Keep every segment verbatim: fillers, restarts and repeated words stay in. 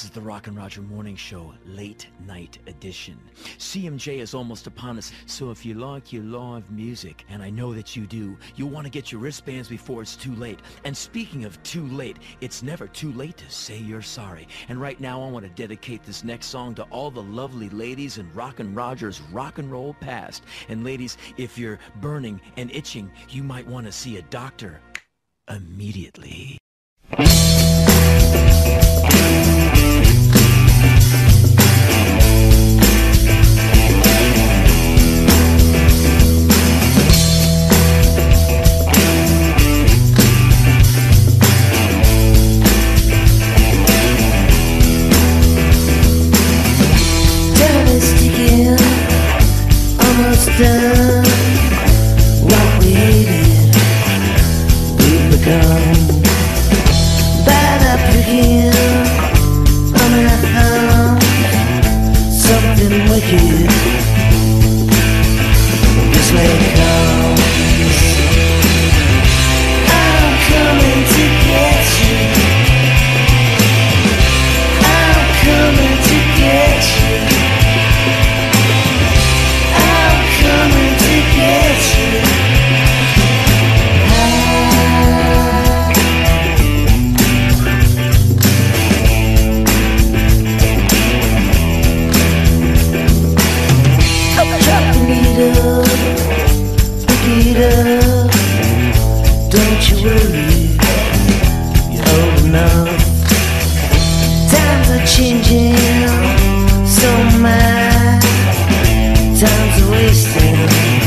This is the Rock and Roger Morning Show, late night edition. C M J is almost upon us, so if you like your live music, and I know that you do, you'll want to get your wristbands before it's too late. And speaking of too late, it's never too late to say you're sorry. And right now I want to dedicate this next song to all the lovely ladies in Rock and Roger's rock and roll past. And ladies, if you're burning and itching, you might want to see a doctor immediately. Done what we hated, we've become bad applicant. I mean, I found something wicked. This way comes. I'm coming to get you. I'm coming to get you. Coming to get you. Drop the needle, pick it up. Don't you worry, you're old enough. Times are changing so much. Time's a wasting.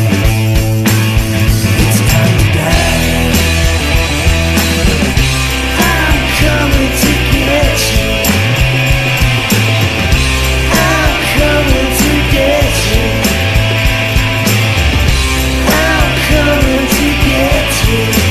It's time to die. I'm coming to get you. I'm coming to get you. I'm coming to get you.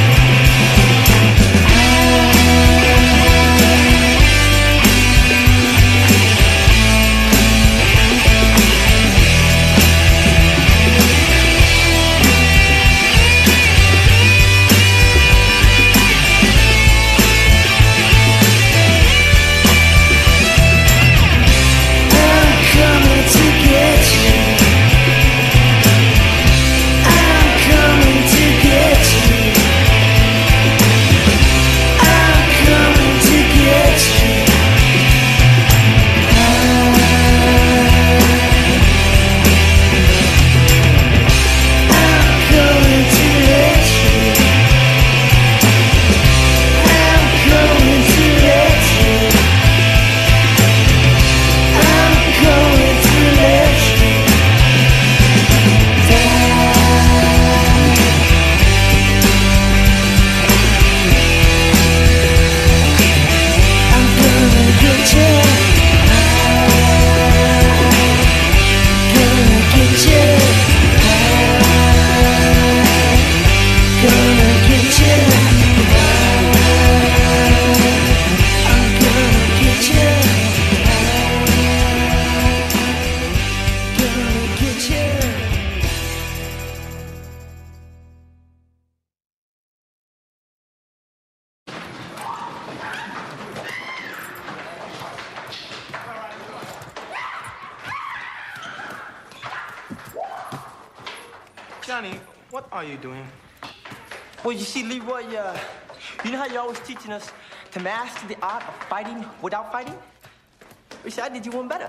Johnny, what are you doing? Well, you see, Leroy, uh, you know how you're always teaching us to master the art of fighting without fighting? You see, I did you one better.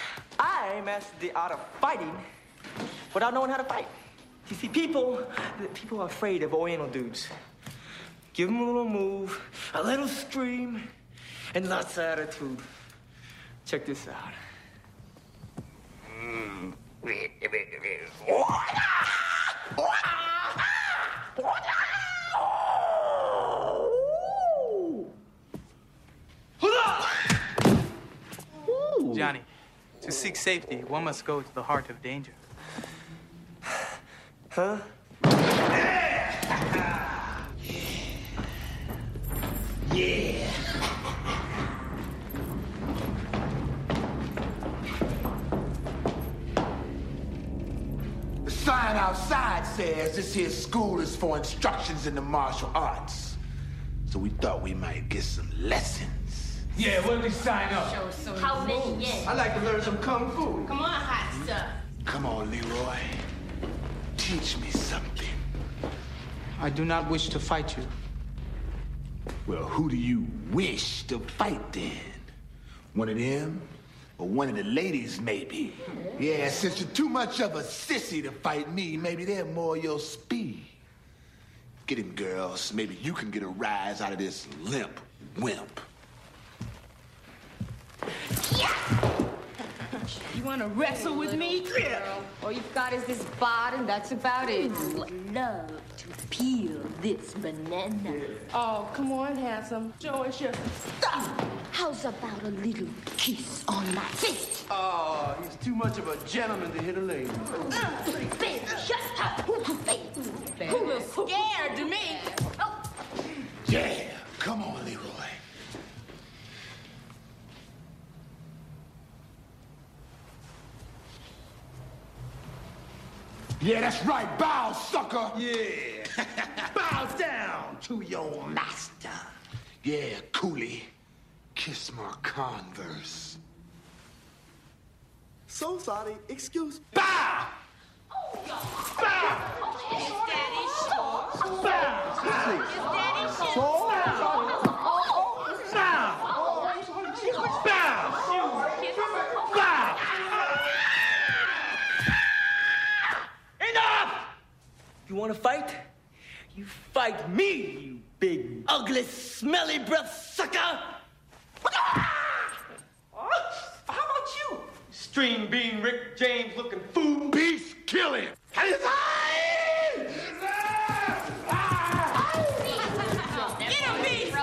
I mastered the art of fighting without knowing how to fight. You see, people, people are afraid of Oriental dudes. Give them a little move, a little scream, and lots of attitude. Check this out. Mm. Johnny, to seek safety, one must go to the heart of danger. Huh? Yeah. The sign outside says this here school is for instructions in the martial arts. So we thought we might get some lessons. Yeah, what did he sign up? Show some How many yen? I'd like to learn some kung fu. Come on, hot stuff. Come on, Leroy. Teach me something. I do not wish to fight you. Well, who do you wish to fight then? One of them? Or one of the ladies, maybe? Yeah, since you're too much of a sissy to fight me, maybe they're more your speed. Get him, girls. Maybe you can get a rise out of this limp wimp. You want to wrestle with me? Yeah. All you've got is this bod, and that's about it. I would love to peel this banana. Oh, come on, handsome. Show us your stuff. How's about a little kiss on my fist? Oh, he's too much of a gentleman to hit a lady. Uh, baby, shut up. Who was scared to me? Oh. Yeah, come on, Leroy. Yeah, that's right. Bow, sucker. Yeah. Bow down to your master. Yeah, coolie. Kiss my Converse. So sorry. Excuse me. Bow! Oh, God. Bow! Is Daddy sure? Bow! Is Daddy sure? Bow! Bow! Bow! Bow! Enough! You want to fight? You fight me, you big, ugly, smelly breath sucker! Oh, how about you? Stream bean Rick James looking fool. Beast, kill him! Get him, Beast!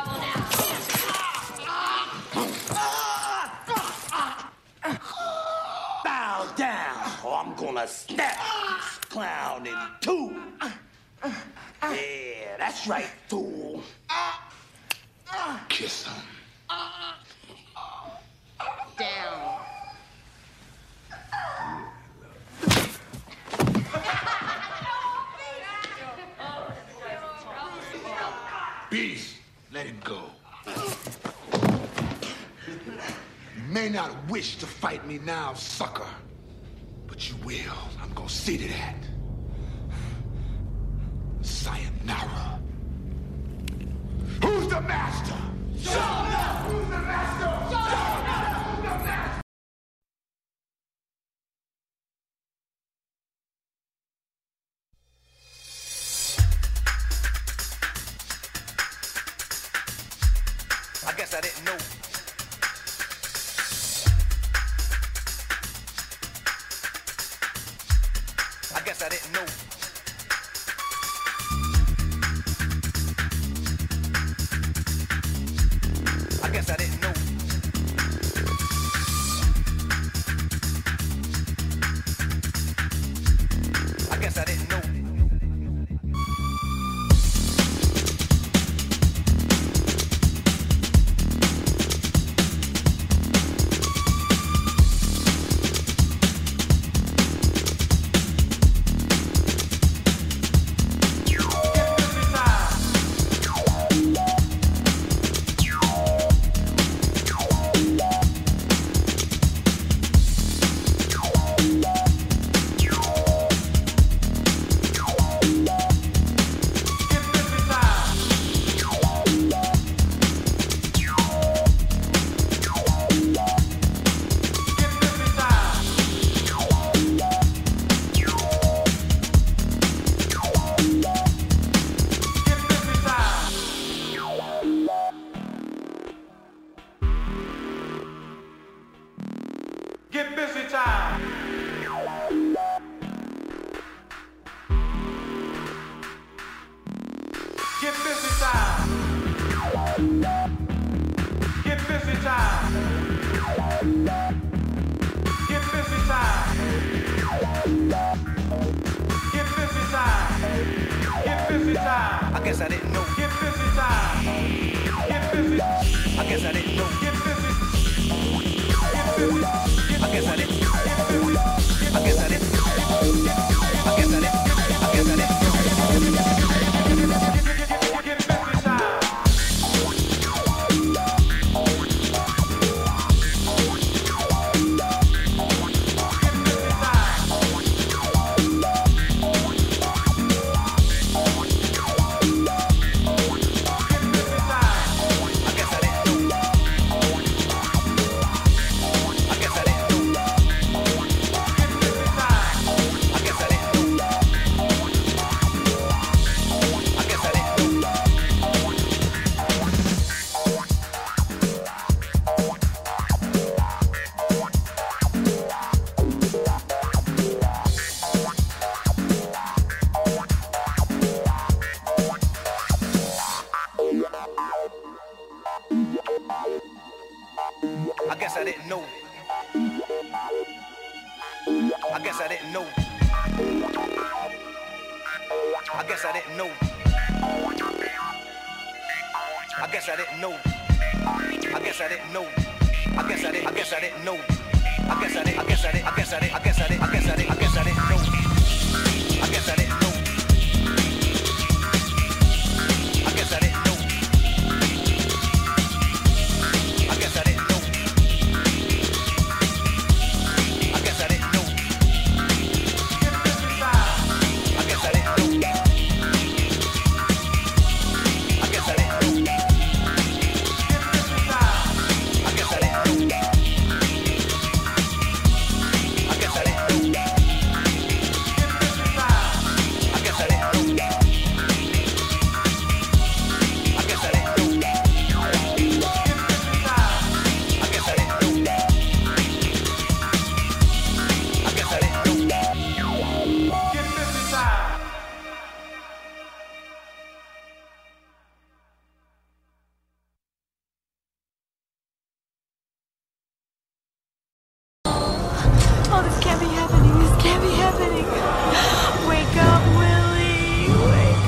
Bow down, or I'm gonna snap this clown in two. Yeah, that's right, fool. Kiss him. Down. Beast, let him go. You may not wish to fight me now, sucker, but you will. I'm gonna see to that. Sayonara. Who's the master? Show up! Who's the master? Show up! Who's the master? I guess I didn't know. I guess I didn't know. I guess I didn't know. I guess I didn't know. Get busy time. Get busy time. Get busy time. Get busy time. Get busy time. Get busy time. I guess I didn't know. Get busy time. Get busy. I guess I didn't know. Get busy. Get busy. I guess I didn't. I guess I didn't. I guess I didn't. I guess I didn't. Get busy time. I guess I didn't know. I guess I didn't know. I guess I didn't know. I guess I didn't. I guess I didn't know. I guess I didn't. I guess I didn't. I guess I didn't. I guess I didn't. I guess I didn't. I guess I didn't know. I guess I didn't know. I guess I didn't know. I guess I didn't know. I guess I didn't know. I guess I didn't know. I guess I didn't know. I guess I didn't know. I guess I didn't know. Oh, this can't be happening. This can't be happening. Wake up, Willie. Wake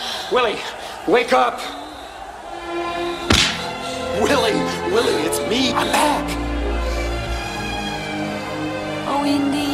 Willie, wake up! Willie, Willie, it's me. I'm back. Oh, Indy.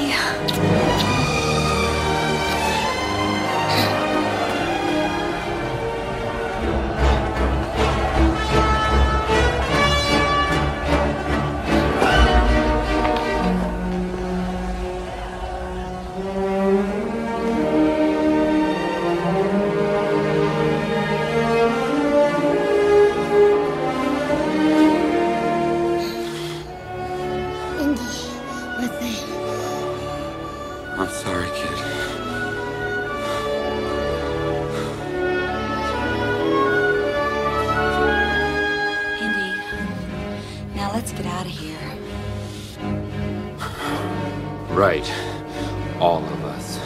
I'm sorry, kid. Indy, now let's get out of here. Right. All of us.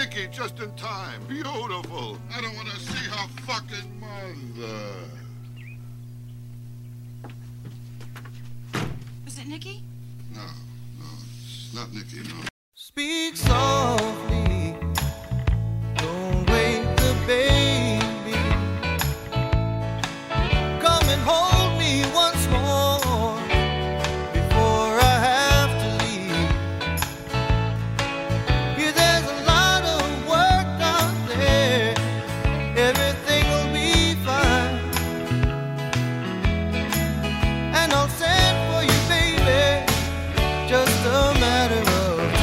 Nikki just in time. Beautiful. I don't want to see her fucking mother. Is it Nikki? No, no, it's not Nikki, no. Speak softly. Don't wake the baby. Come and hold me once more before I have to leave. Yeah, there's a lot of work out there. Everything will be fine. And I'll send for you, baby. Just a matter of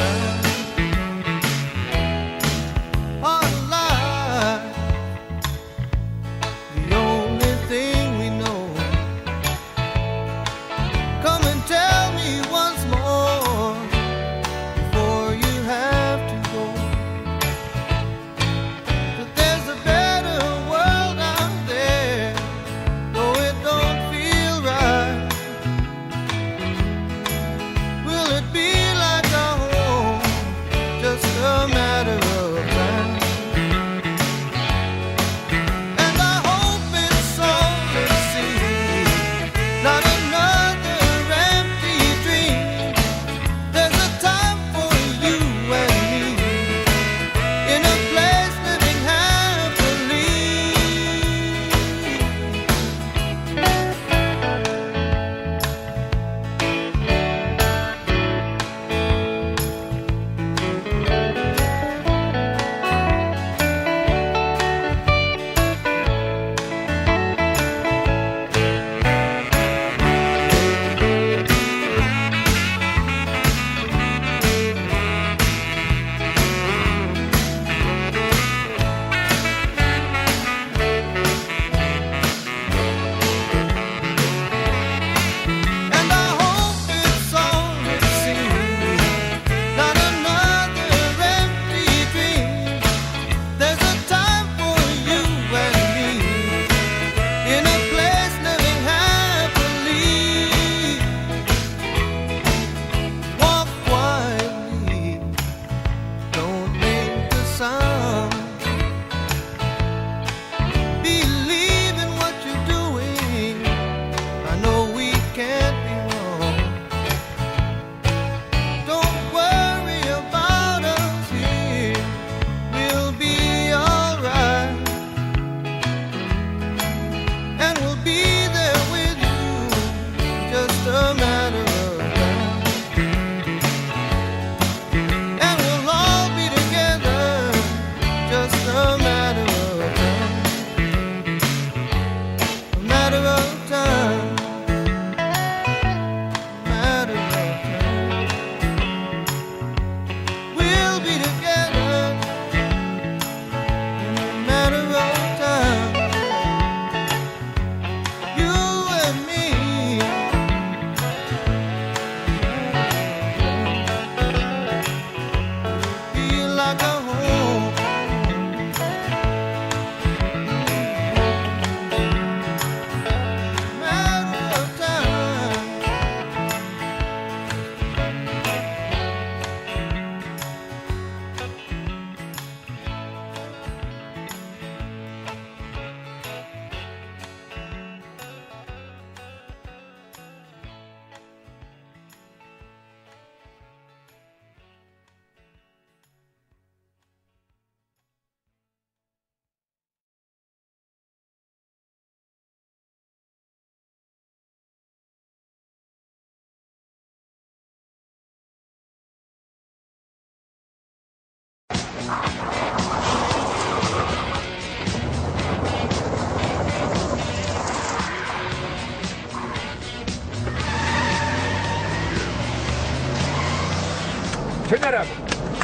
Turn that up.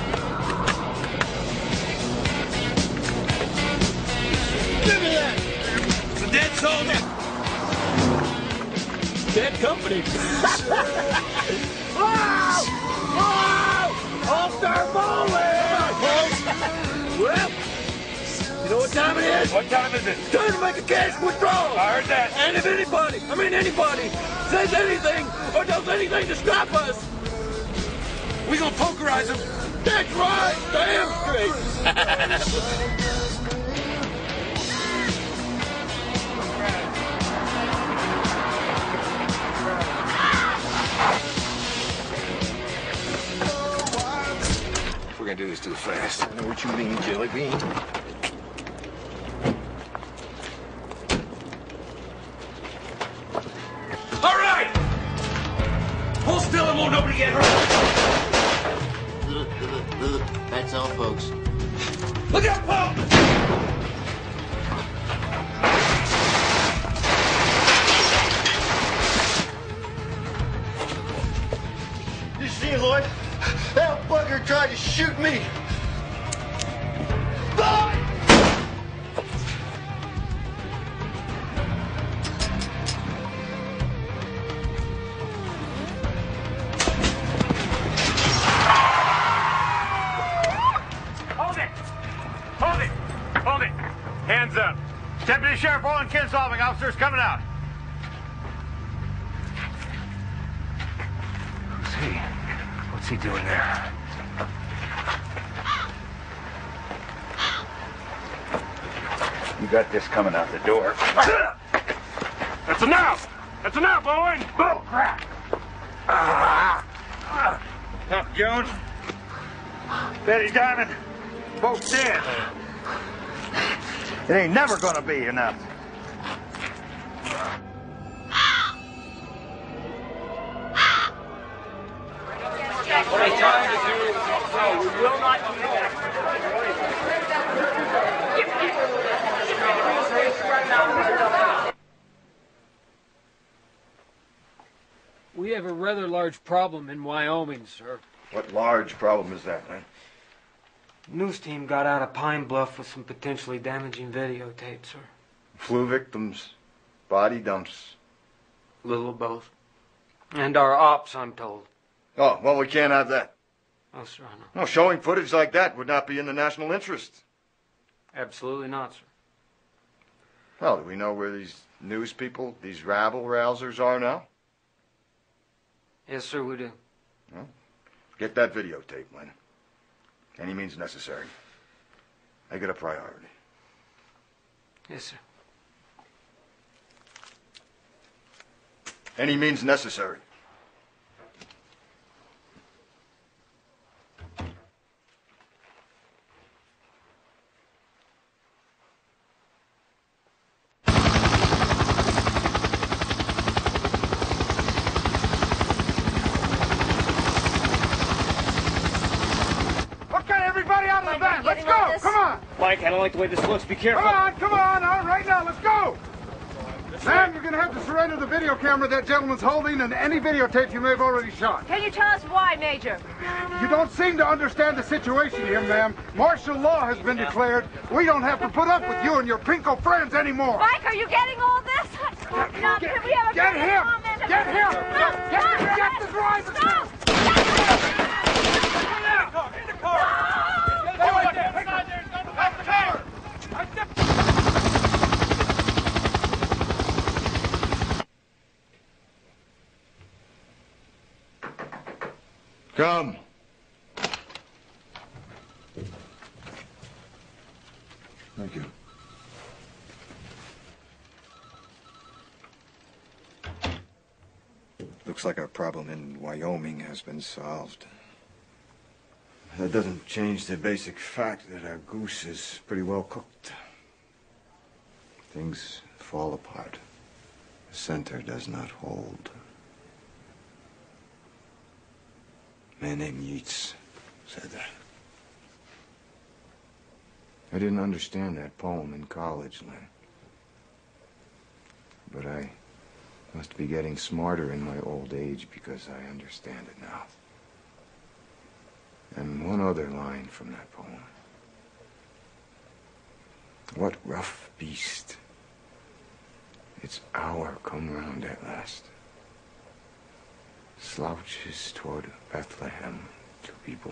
Give me that! It's a dead soldier. Dead company. Wow! Wow! All-star bowling! Well, you know what time it is? What time is it? Time to make a cash withdrawal. I heard that. And if anybody, I mean anybody, says anything or does anything to stop us, we gonna pokerize them That's right! Damn straight! We're gonna do this too fast. I know what you mean, Jelly Bean. All right! Hold still and won't nobody get hurt. That's all, folks. Look out, Paul! You see, Lloyd? That bugger tried to shoot me. Ah! Hold it! Hold it! Hold it! Hands up. Deputy Sheriff Owen Kinsolving, officers coming out. Who's he? What's he doing there? You got this coming out the door. That's enough! That's enough, Owen! Oh, crap! Tough Jones. Betty Diamond. Both dead. It ain't never gonna be enough. What are you trying to do? No, we will not do that. We have a rather large problem in Wyoming, sir. What large problem is that, man? News team got out of Pine Bluff with some potentially damaging videotape, sir. Flu victims, body dumps. Little of both. And our ops, I'm told. Oh, well, we can't have that. Oh, sir, I know. No, showing footage like that would not be in the national interest. Absolutely not, sir. Well, do we know where these news people, these rabble-rousers are now? Yes, sir, we do. Well, get that videotape, Lynn. Any means necessary. Make it a priority. Yes, sir. Any means necessary. Let's go! Come on! Mike, I don't like the way this looks. Be careful. Come on, come on! All right, now, let's go! Sam, you're going to have to surrender the video camera that gentleman's holding and any videotapes you may have already shot. Can you tell us why, Major? You don't seem to understand the situation here, ma'am. Martial law has been declared. We don't have to put up with you and your pinko friends anymore. Mike, are you getting all this? Now, Get, can we have a get further him! comment Get about- him! No, Get, no, get, get the driver! Stop! In the car! Stay right there! Take the car! Come. Thank you. Looks like our problem in Wyoming has been solved. That doesn't change the basic fact that our goose is pretty well cooked. Things fall apart. The center does not hold. A man named Yeats said that. I didn't understand that poem in college, Lynn. But I must be getting smarter in my old age because I understand it now. And one other line from that poem. What rough beast, its hour come round at last, slouches toward Bethlehem to be born.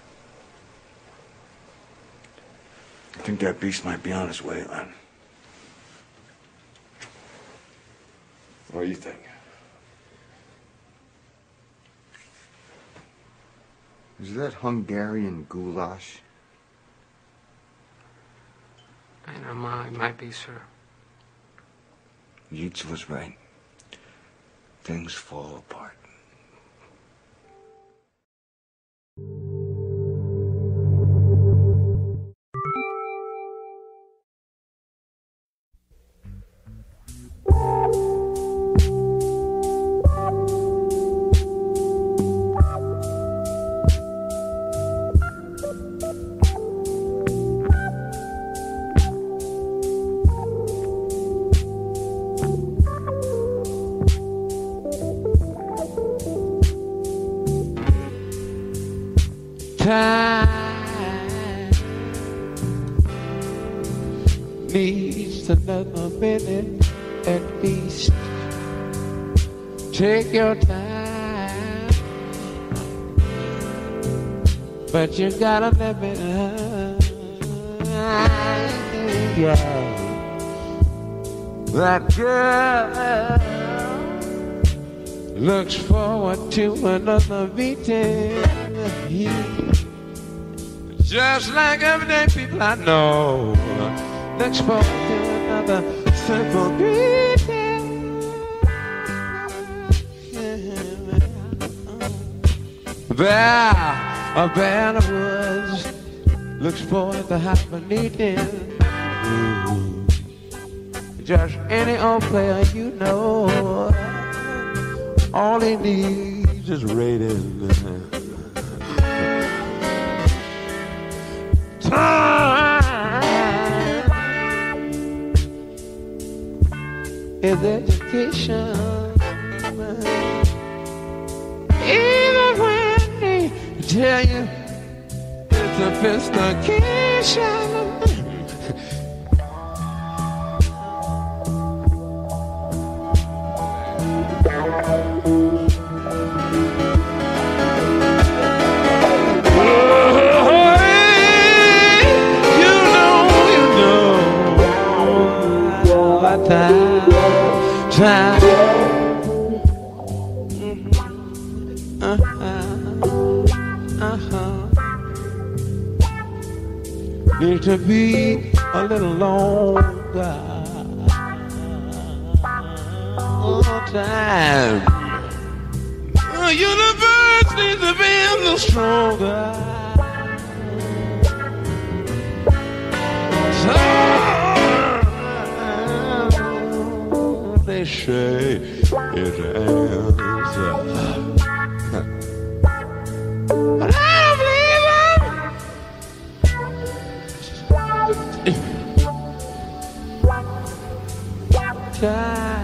I think that beast might be on his way, Len. What do you think? Is that Hungarian goulash? I know, Ma, it might be, sir. Yeats was right. Things fall apart. Time needs another minute at least. Take your time, but you gotta let me know. Yeah. That girl looks forward to another meeting. Just like everyday people I know, looks forward to another simple greeting. There, a band of woods looks forward to have a meeting. Just any old player you know, all he needs is rating. Is education. Even when they tell you it's a sophistication. Time. Uh-huh. Uh-huh. Need to be a little longer. Time. The universe needs to be a little stronger. So they say it answer. But I don't believe them. Time.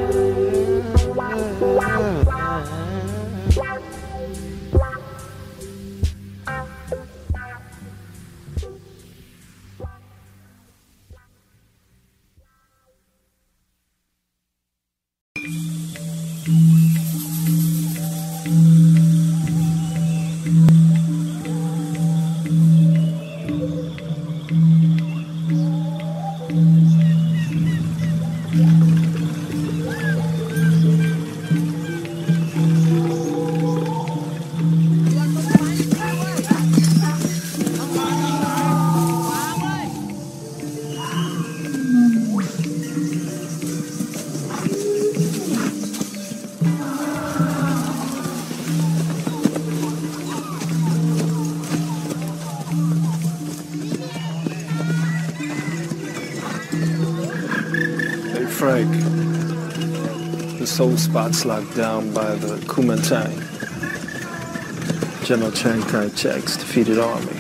Frank, this whole spot's locked down by the Kuomintang, General Chiang Kai-shek's defeated army.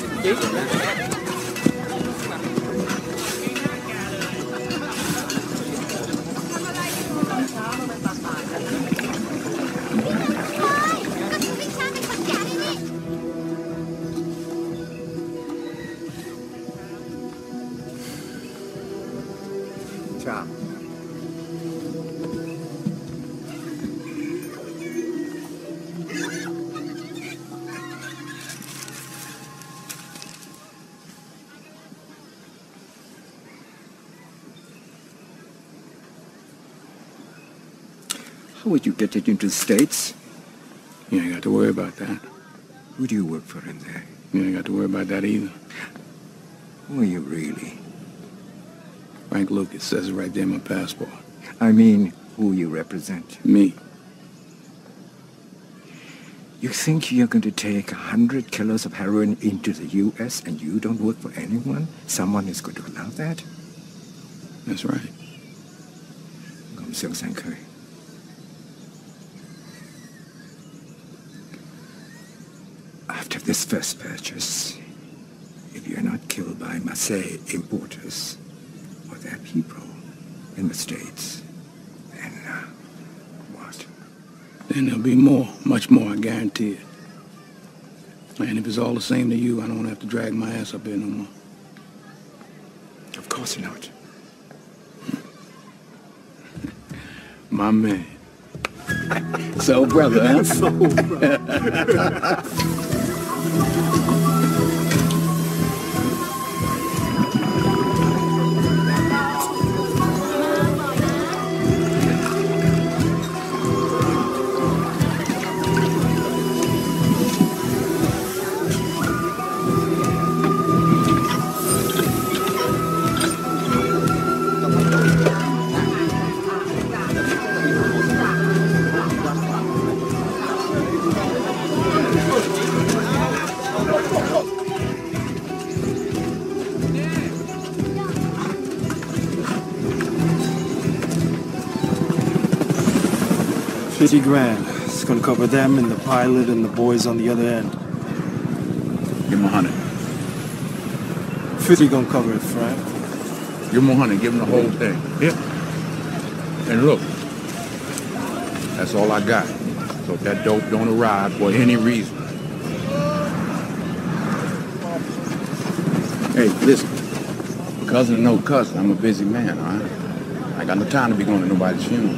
Ciao. How would you get it into the States? You ain't got to worry about that. Who do you work for in there? You ain't got to worry about that either. Who are you really? Frank Lucas, says it right there in my passport. I mean, who you represent? Me. You think you're going to take a hundred kilos of heroin into the U S and you don't work for anyone? Someone is going to allow that? That's right. Không xương sang khơi. After this first purchase, if you're not killed by Marseille importers or their people in the States, then uh, what? Then there'll be more, much more, I guarantee it. And if it's all the same to you, I don't have to drag my ass up here no more. Of course not. My man. So, brother, huh? So, brother. Fifty grand. It's gonna cover them and the pilot and the boys on the other end. Give him a hundred. Fifty gonna cover it, Frank. Give him a hundred. Give him the whole thing. Yep. And look, that's all I got. So if that dope don't arrive for any reason. Hey, listen. Cousin or no cousin, I'm a busy man, all right? I ain't got no time to be going to nobody's funeral.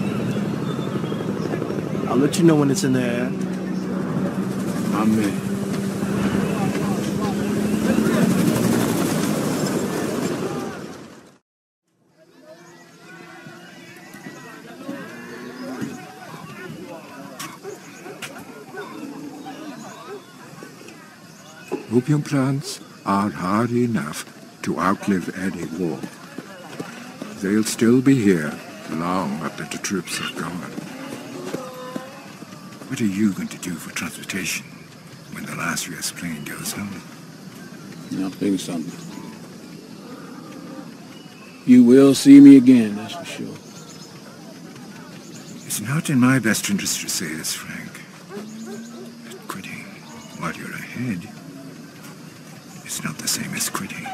I'll let you know when it's in the air. I'm in. Opium plants are hard enough to outlive any war. They'll still be here long after the troops have gone. What are you going to do for transportation when the last U S plane goes home? I'll figure something. You will see me again, that's for sure. It's not in my best interest to say this, Frank. But quitting while you're ahead is not the same as quitting.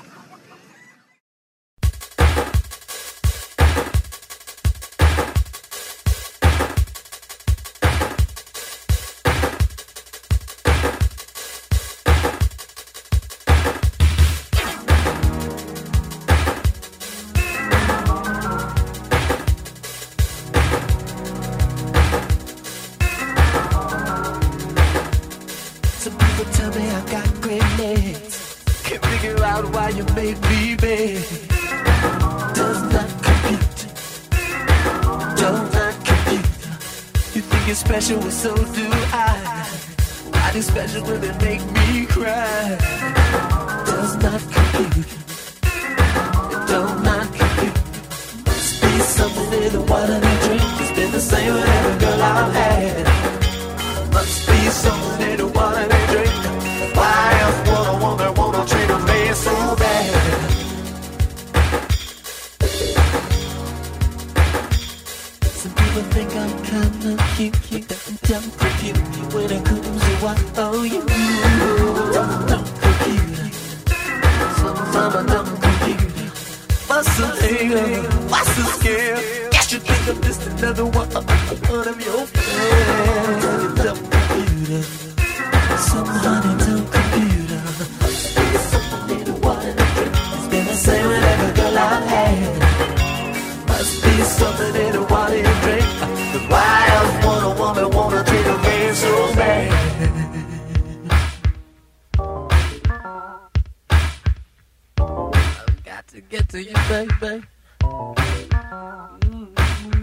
Special, so do I. Why do special when they make me cry? Does not compute. It does not compute. Must be something in the water they drink. It's been the same with every girl I've had. Must be something in the water they drink. Why else would a woman wanna treat a man so bad? Some people think I'm kinda cute. Don't compute when it comes to what oh you don't compute. Sometimes I don't compute. What's the thing? What's the scale? Guess you think I'm just another one, one of your friends. Don't compute. Some honey don't compute. It's something in the water. It's been the same with every girl I've had. Must be something in the water you drink. But why else would a woman wanna treat a man so bad? I've got to get to you, baby.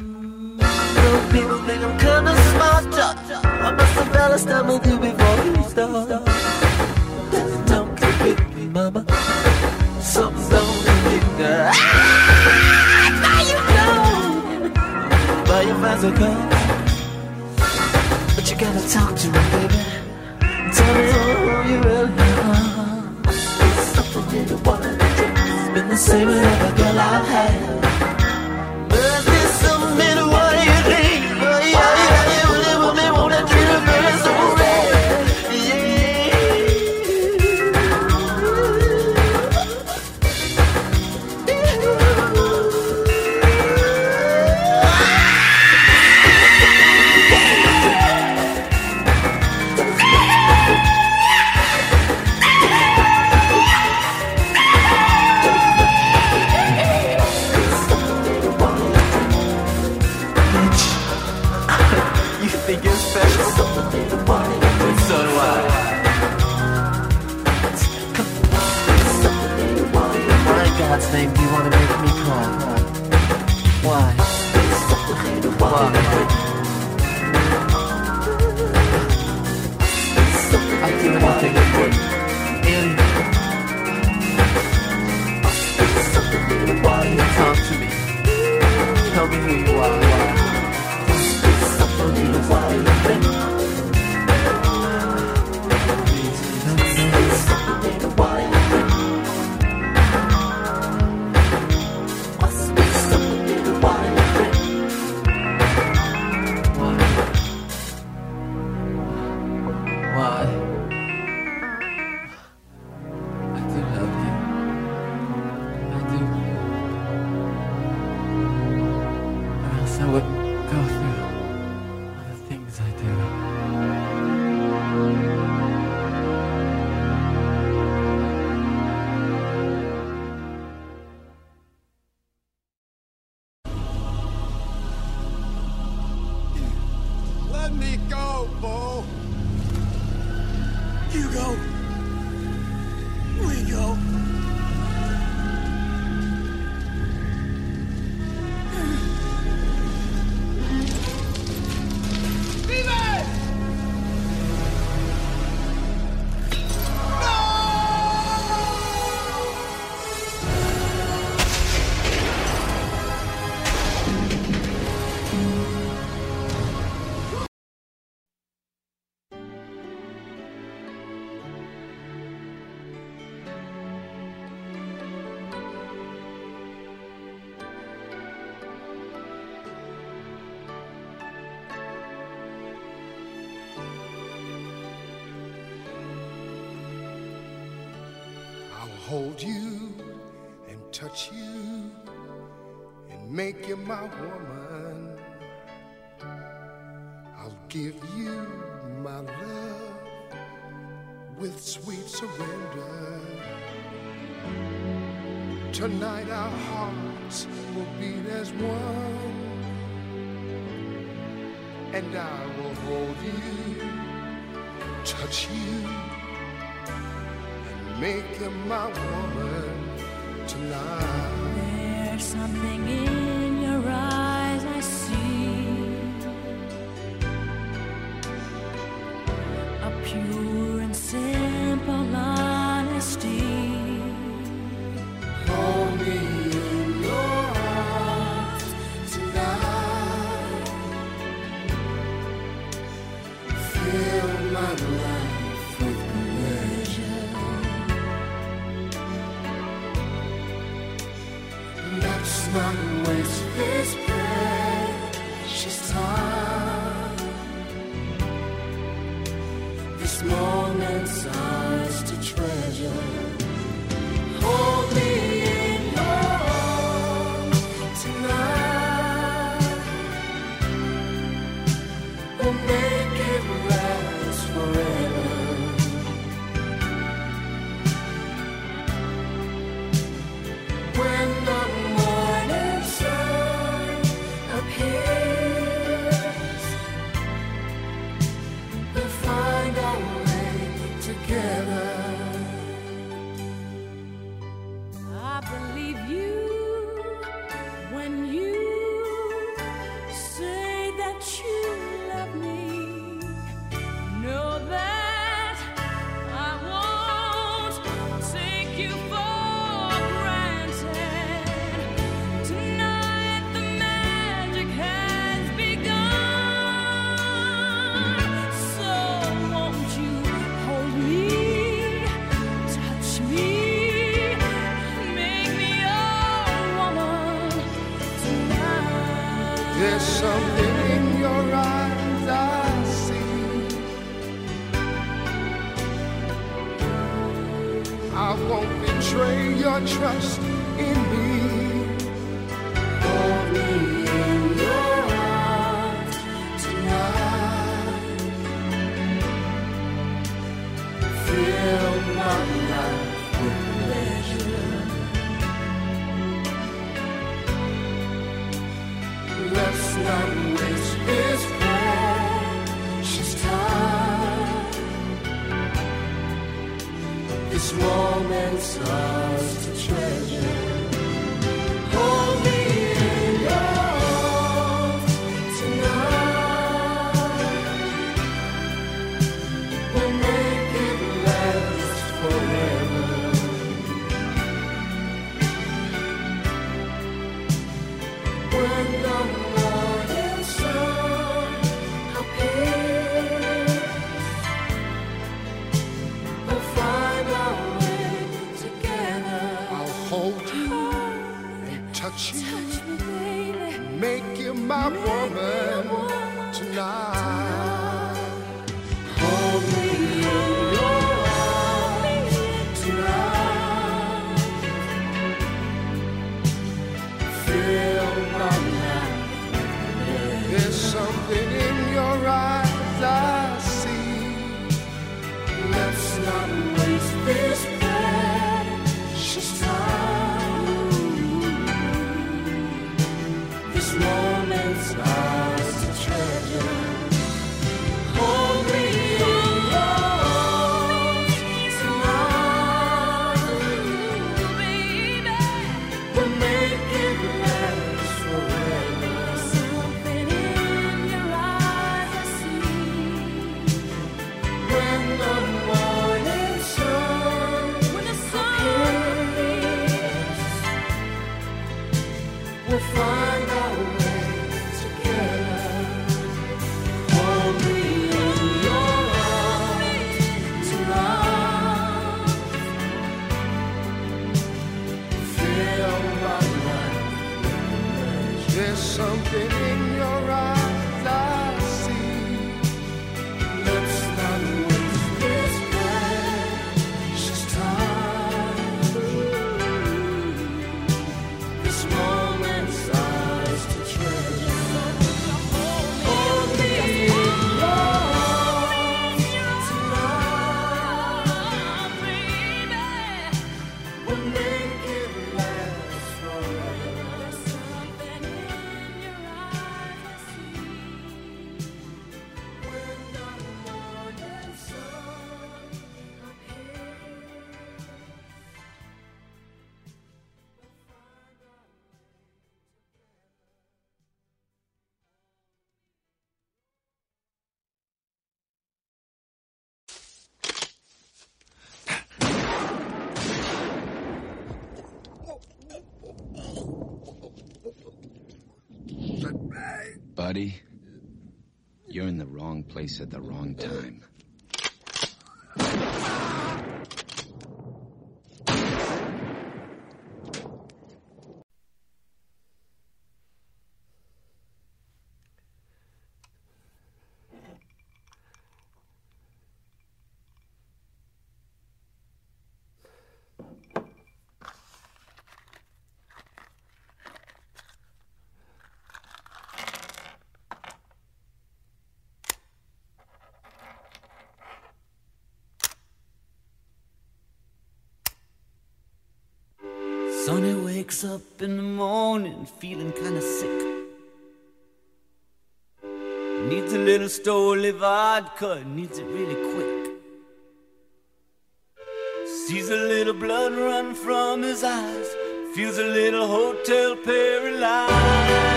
Some people think I'm kinda smart. What must a fella stumble do before he store. Don't forget me, mama. Something's on you, girl. Now you know. Buy your friends a car, but you gotta talk to me, baby. Tell me who you really are. It's something you don't wanna do. It's been the same with every girl I've had. But there's something in what you think. Oh yeah, yeah, you live with me, wanna treat a girl so bad. God's name, do you want to make me cry? Why? Why? I'd do anything for you. Anything. Talk to me. Tell me who you are. Why? Hold you and touch you and make you my woman. I'll give you my love with sweet surrender. Tonight our hearts will beat as one, and I will hold you, touch you, make you my woman tonight. There's something in your eyes I see, a pure and simple honesty. Hold me in your arms tonight. Fill my life with pleasure. Let's not waste this precious time. This moment's ours to treasure. Hold me in your arms tonight. We'll make it last forever. When the morning sun appears, we'll find our way together. I believe you when you say that you love me. your trust in me. Hold me in your arms tonight. Fill my life with pleasure. Let's not waste this precious time. This moment's ours to treasure. Hold me in your arms tonight. We'll make it last forever. When the morning sun appears, we'll find our way together. I'll hold you and touch you, make you my woman tonight. Hold me in your arms tonight. Feel my life. There's something in your eyes I see. Let's not waste this precious time. This moment's ours to treasure. Hold me in your arms tonight, baby. We'll make it last forever. Something in your eyes I see. When the morning sun When the sun appears, we'll find our way together. Hold me in your arms tonight. Feel my life. There's something in your eyes I see. Let's not waste this precious time. This moment's ours to treasure. Hold me in your arms tonight, baby. We'll make it last forever. Something in your eyes I see. When the morning sun appears. Buddy, you're in the wrong place at the wrong time. Sonny wakes up in the morning feeling kinda sick. Needs a little Stoli vodka, needs it really quick. Sees a little blood run from his eyes, feels a little hotel paralyzed.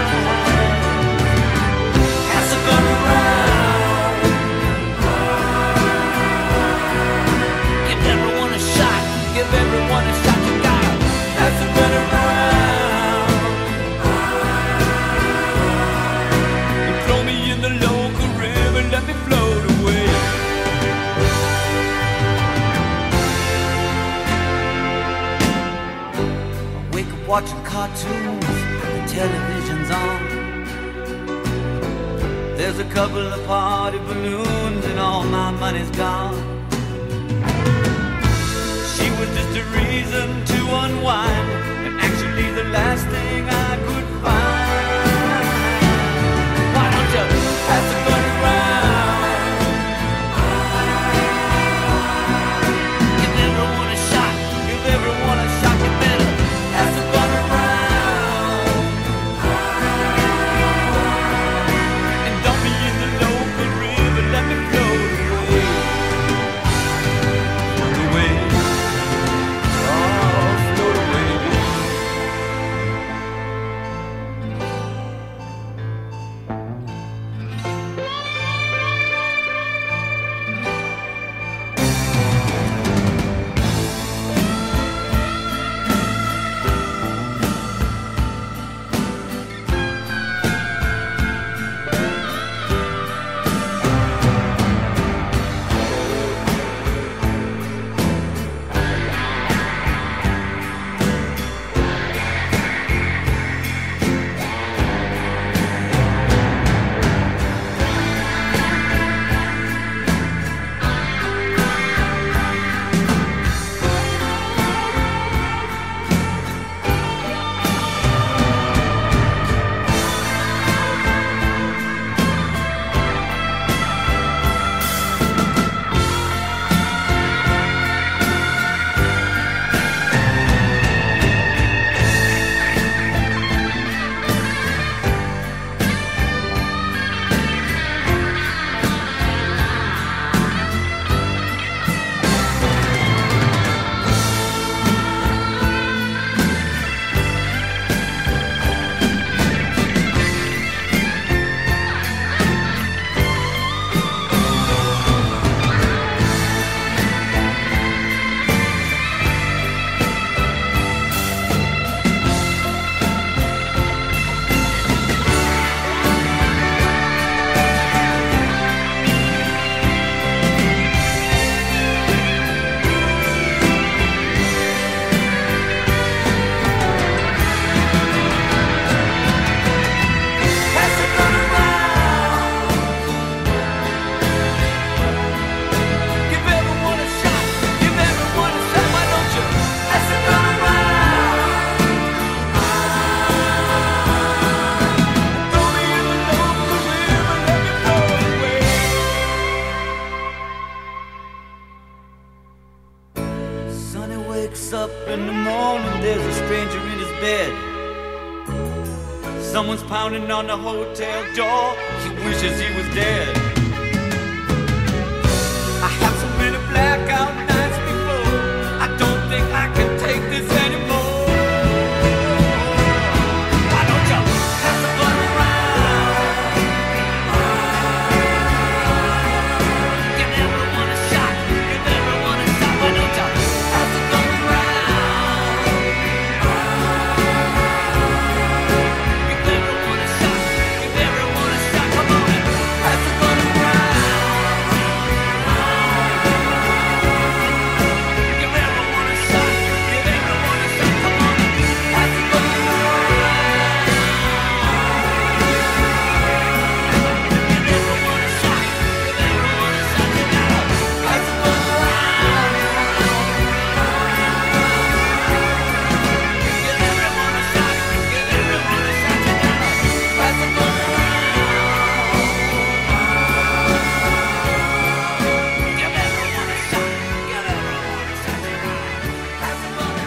Has a gun around, give everyone a shot, give everyone a shot. You got has a gun around, and throw me in the local river, let me float away. I wake up watching cartoons, the television's on. There's a couple of party balloons and all my money's gone. She was just a reason to unwind, and actually the last thing I could find. Why don't you pass the gun around? Give everyone a shot, give everyone a shot, you better pass the gun around. And dump me in the local river, let me float away. Float away. Oh, float away. Sonny wakes up in the morning, there's a stranger in his bed. Someone's pounding on the hotel door, he wishes he was dead. I have so many blackout nights before, I don't think I can take this anymore. Why don't you pass the gun around? Give everyone a shot, give everyone a shot. Why don't you pass the gun around? Give everyone a shot, give everyone a shot. Come on and pass the gun around. Give everyone a shot, give everyone a shot. Come on and pass the gun around. Give everyone a shot, give everyone a shot. You gotta pass the gun around. Give everyone a shot, give everyone a shot. You gotta pass the gun around. Give everyone a shot, give everyone a shot. You gotta pass the gun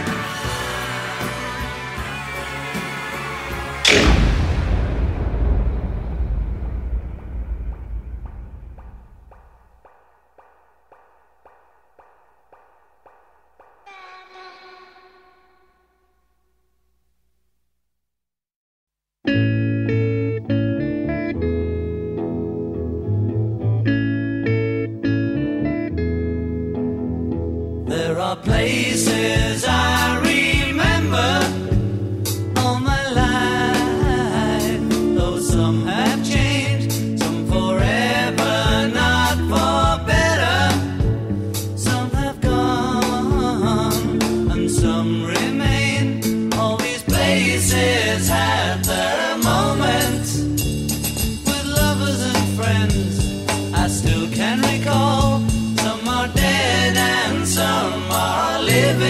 There are places I remember all my life, though some have changed, some forever, not for better. Some have gone, and some remain. All these places have their moments with lovers and friends I still can recall. Some are dead and some are living.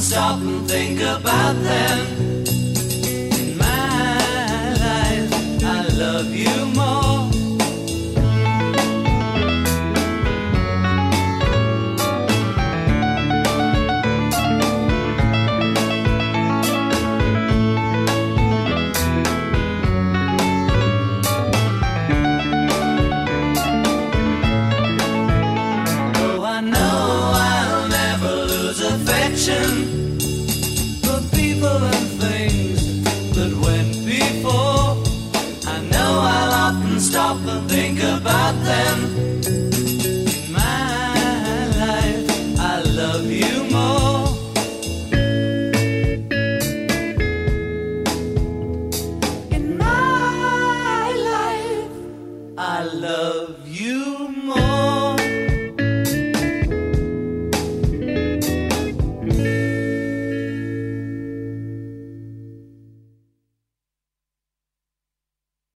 stop and think about them. In my life, I love you more. For people and things that went before, I know I'll often stop and think about them. In my life, I love you more.